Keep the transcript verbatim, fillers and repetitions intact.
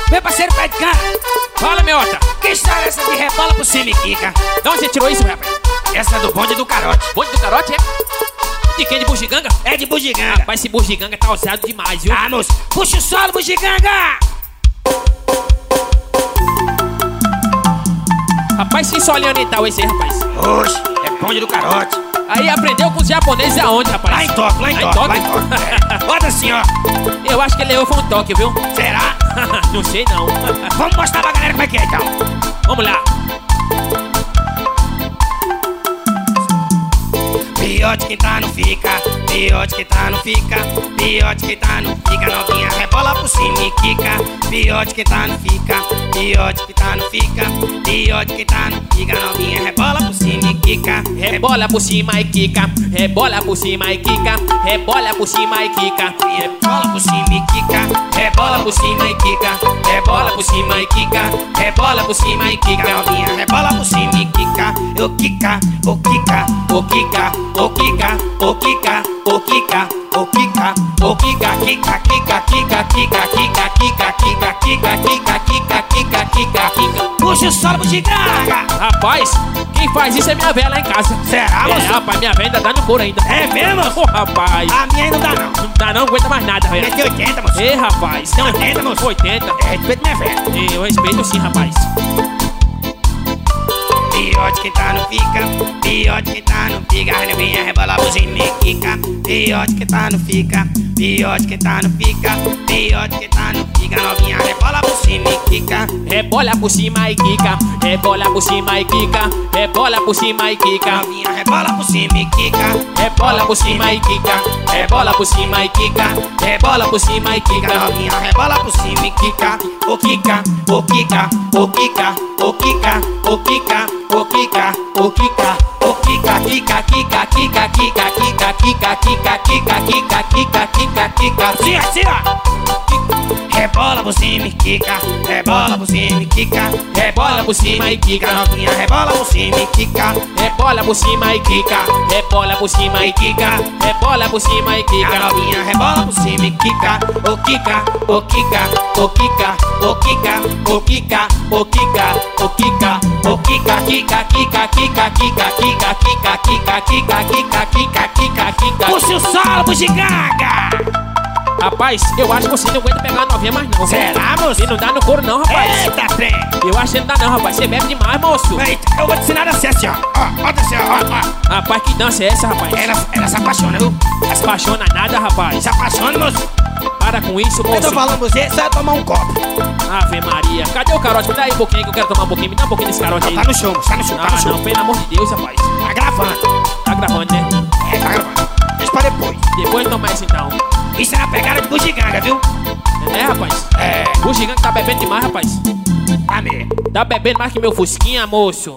Meu parceiro pé de cana. Fala, meota. Que história é essa de rebola por cima e quica? De onde você tirou isso, rapaz? Essa é do bonde do carote. Bonde do carote, é? De quem? De bugiganga? É de bugiganga. Rapaz, esse bugiganga tá ousado demais, viu? Ah, moço, puxa o solo, bugiganga. Rapaz, que solinho oriental esse aí, rapaz? Oxe, é bonde do carote. Aí aprendeu com os japoneses aonde, rapaz? Lá em Tóquio, lá em Tóquio, lá em Tóquio. É. Bota assim, ó. Eu acho que ele levou foi um toque, viu? Será? Não sei não. Vamos mostrar pra galera como é que é, então. Vamos lá. Pior de quem tá não fica, pior de quem tá não fica, pior de quem tá não fica, novinha rebola por cima e quica. Pior de quem tá não fica, pior de quem tá não fica, pior de quem tá não fica, novinha rebola por cima e quica. Rebola por cima e quica, rebola por cima e quica, rebola por cima e quica, Rebola por cima e quica, rebola por cima e quica, rebola por cima e quica, rebola por cima e quica, novinha rebola por cima e quica. Eu quica, o quica, o quica, o quica, o quica, o quica, o quica, o quica, quica, quica, quica, quica, quica, quica, quica, quica, quica, quica, quica, quica, quica. Puxa o solo, bugiganga. Rapaz, quem faz isso é minha velha lá em casa. Será, É, moço? rapaz, minha velha ainda dá no couro ainda. É mesmo? Ô, rapaz. A minha aí não dá, não. Não dá não, aguenta mais nada, velho. Tem oitenta, moço. Ei, rapaz. Tem oitenta, moço. oitenta. É, respeito minha velha. Eu respeito sim, rapaz. Pior de quem tá não fica, pior de quem tá não fica, a novinha rebola por cima e quica. Pior de quem tá não fica, pior de quem tá não fica, pior de quem tá não fica, novinha rebola por cima e quica. Rebola por cima e quica, rebola por cima e quica, rebola por cima e quica, Novinha rebola por cima e quica, rebola por cima e quica, rebola por cima e quica, rebola por cima e quica, quica. novinha rebola por cima e quica. O quica, o quica, o quica, o quica, o quica, o quica, o quica, o quica, quica, quica, quica, quica, quica, quica, quica, quica, quica, quica, quica, quica. Sim, sim, ó. Rebola por cima e quica, rebola por cima e quica, rebola por cima e quica, novinha rebola por cima e quica. Rebola por cima e quica, rebola por cima e quica, rebola por cima e A quica. novinha rebola por cima e quica. O quica, o quica, o quica, o quica, o quica, o quica, o quica, o quica, quica, quica, quica, quica, quica, quica, quica, quica, quica, quica, quica, quica. Puxa o solo, bugiganga. Rapaz, eu acho que você não aguenta pegar a novinha mais não. Será, moço? E não dá no couro não, rapaz. Eita, trem. Eu acho que não dá não, rapaz. Você bebe demais, moço. Eita, eu vou te ensinar a ser assim, ó. Ó, bota assim, ó, ó. Rapaz, que dança é essa, rapaz? Ela, ela se apaixona, viu? Não se apaixona nada, rapaz. Se apaixona, moço. Para com isso, Eu tô moço. falando pra você, só tomar um copo. Ave Maria. Cadê o carote? Me dá aí um pouquinho que eu quero tomar um pouquinho. Me dá um pouquinho desse carote aí. Tá no show, moço, tá no show, tá Ah, no show. não, pelo amor de Deus, rapaz. Tá gravando. Tá gravando, né? É, tá gravando. Deixa pra depois. Depois toma essa então. Isso é na pegada de bugiganga, viu? É, rapaz? É, O gigante tá bebendo demais, rapaz. tá mesmo. Tá bebendo mais que meu fusquinha, moço.